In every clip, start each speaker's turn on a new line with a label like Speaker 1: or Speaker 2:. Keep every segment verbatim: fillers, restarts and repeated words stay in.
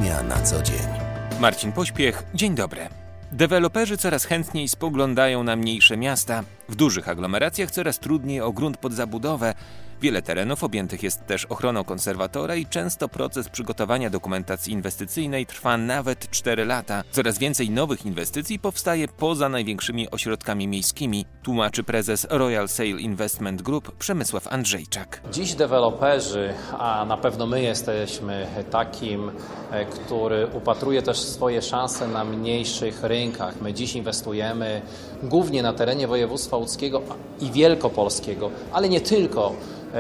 Speaker 1: Ekonomia na co dzień.
Speaker 2: Marcin Pośpiech, dzień dobry. Deweloperzy coraz chętniej spoglądają na mniejsze miasta. W dużych aglomeracjach coraz trudniej o grunt pod zabudowę. Wiele terenów objętych jest też ochroną konserwatora i często proces przygotowania dokumentacji inwestycyjnej trwa nawet cztery lata. Coraz więcej nowych inwestycji powstaje poza największymi ośrodkami miejskimi, tłumaczy prezes Royal Sale Investment Group Przemysław Andrzejczak.
Speaker 3: Dziś deweloperzy, a na pewno my jesteśmy takim, który upatruje też swoje szanse na mniejszych rynkach. My dziś inwestujemy głównie na terenie województwa łódzkiego i wielkopolskiego, ale nie tylko.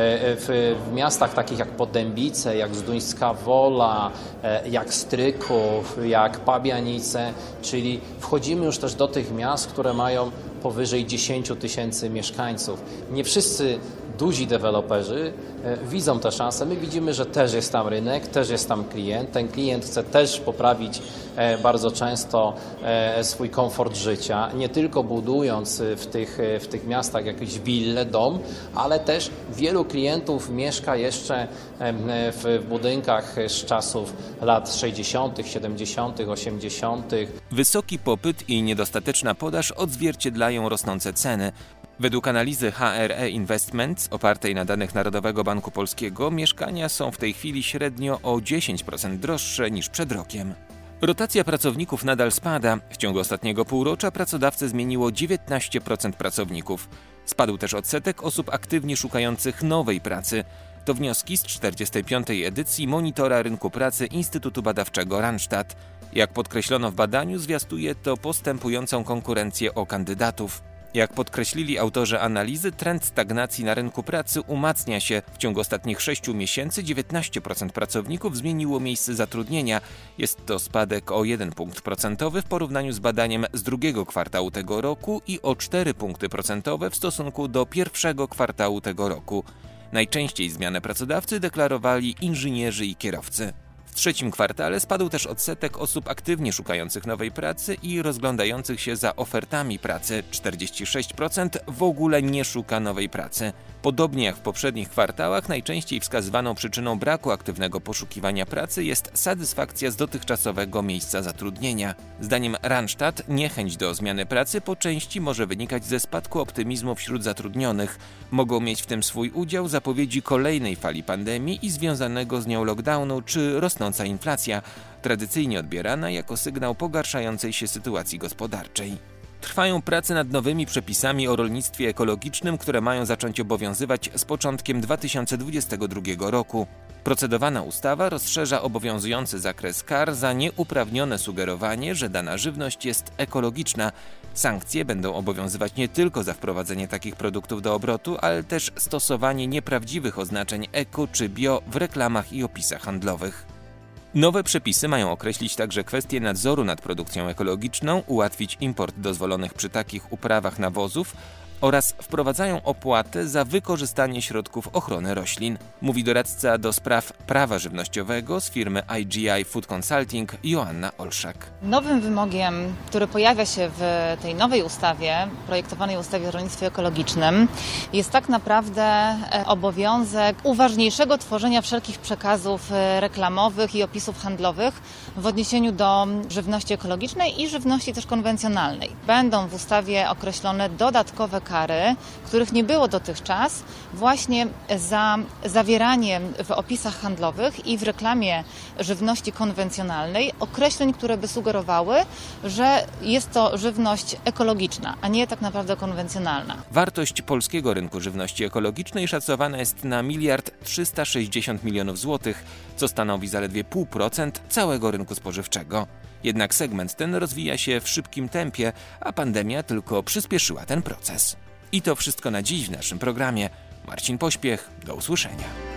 Speaker 3: W, w miastach takich jak Podębice, jak Zduńska Wola, jak Stryków, jak Pabianice, czyli wchodzimy już też do tych miast, które mają powyżej dziesięć tysięcy mieszkańców. Nie wszyscy duzi deweloperzy widzą te szanse. My widzimy, że też jest tam rynek, też jest tam klient. Ten klient chce też poprawić bardzo często swój komfort życia, nie tylko budując w tych, w tych miastach jakieś wille, dom, ale też wielu klientów mieszka jeszcze w budynkach z czasów lat sześćdziesiątych, siedemdziesiątych, osiemdziesiątych.
Speaker 2: Wysoki popyt i niedostateczna podaż odzwierciedlają rosnące ceny. Według analizy H R E Investments opartej na danych Narodowego Banku Polskiego mieszkania są w tej chwili średnio o dziesięć procent droższe niż przed rokiem. Rotacja pracowników nadal spada. W ciągu ostatniego półrocza pracodawcy zmieniło dziewiętnaście procent pracowników. Spadł też odsetek osób aktywnie szukających nowej pracy. To wnioski z czterdziestej piątej edycji Monitora Rynku Pracy Instytutu Badawczego Randstad. Jak podkreślono w badaniu, zwiastuje to postępującą konkurencję o kandydatów. Jak podkreślili autorzy analizy, trend stagnacji na rynku pracy umacnia się. W ciągu ostatnich sześciu miesięcy dziewiętnaście procent pracowników zmieniło miejsce zatrudnienia. Jest to spadek o jeden punkt procentowy w porównaniu z badaniem z drugiego kwartału tego roku i o cztery punkty procentowe w stosunku do pierwszego kwartału tego roku. Najczęściej zmianę pracodawcy deklarowali inżynierzy i kierowcy. W trzecim kwartale spadł też odsetek osób aktywnie szukających nowej pracy i rozglądających się za ofertami pracy. czterdzieści sześć procent w ogóle nie szuka nowej pracy. Podobnie jak w poprzednich kwartałach, najczęściej wskazywaną przyczyną braku aktywnego poszukiwania pracy jest satysfakcja z dotychczasowego miejsca zatrudnienia. Zdaniem Randstad niechęć do zmiany pracy po części może wynikać ze spadku optymizmu wśród zatrudnionych. Mogą mieć w tym swój udział zapowiedzi kolejnej fali pandemii i związanego z nią lockdownu czy rosnąca inflacja, tradycyjnie odbierana jako sygnał pogarszającej się sytuacji gospodarczej. Trwają prace nad nowymi przepisami o rolnictwie ekologicznym, które mają zacząć obowiązywać z początkiem dwa tysiące dwudziestego drugiego roku. Procedowana ustawa rozszerza obowiązujący zakres kar za nieuprawnione sugerowanie, że dana żywność jest ekologiczna. Sankcje będą obowiązywać nie tylko za wprowadzenie takich produktów do obrotu, ale też stosowanie nieprawdziwych oznaczeń eko czy bio w reklamach i opisach handlowych. Nowe przepisy mają określić także kwestie nadzoru nad produkcją ekologiczną, ułatwić import dozwolonych przy takich uprawach nawozów oraz wprowadzają opłatę za wykorzystanie środków ochrony roślin, mówi doradca do spraw prawa żywnościowego z firmy I G I Food Consulting Joanna Olszak.
Speaker 4: Nowym wymogiem, który pojawia się w tej nowej ustawie, projektowanej ustawie o rolnictwie ekologicznym, jest tak naprawdę obowiązek uważniejszego tworzenia wszelkich przekazów reklamowych i opisów handlowych w odniesieniu do żywności ekologicznej i żywności też konwencjonalnej. Będą w ustawie określone dodatkowe kary, których nie było dotychczas, właśnie za zawieranie w opisach handlowych i w reklamie żywności konwencjonalnej określeń, które by sugerowały, że jest to żywność ekologiczna, a nie tak naprawdę konwencjonalna.
Speaker 2: Wartość polskiego rynku żywności ekologicznej szacowana jest na miliard trzysta sześćdziesiąt milionów złotych, co stanowi zaledwie pół procent całego rynku spożywczego. Jednak segment ten rozwija się w szybkim tempie, a pandemia tylko przyspieszyła ten proces. I to wszystko na dziś w naszym programie. Marcin Pośpiech, do usłyszenia.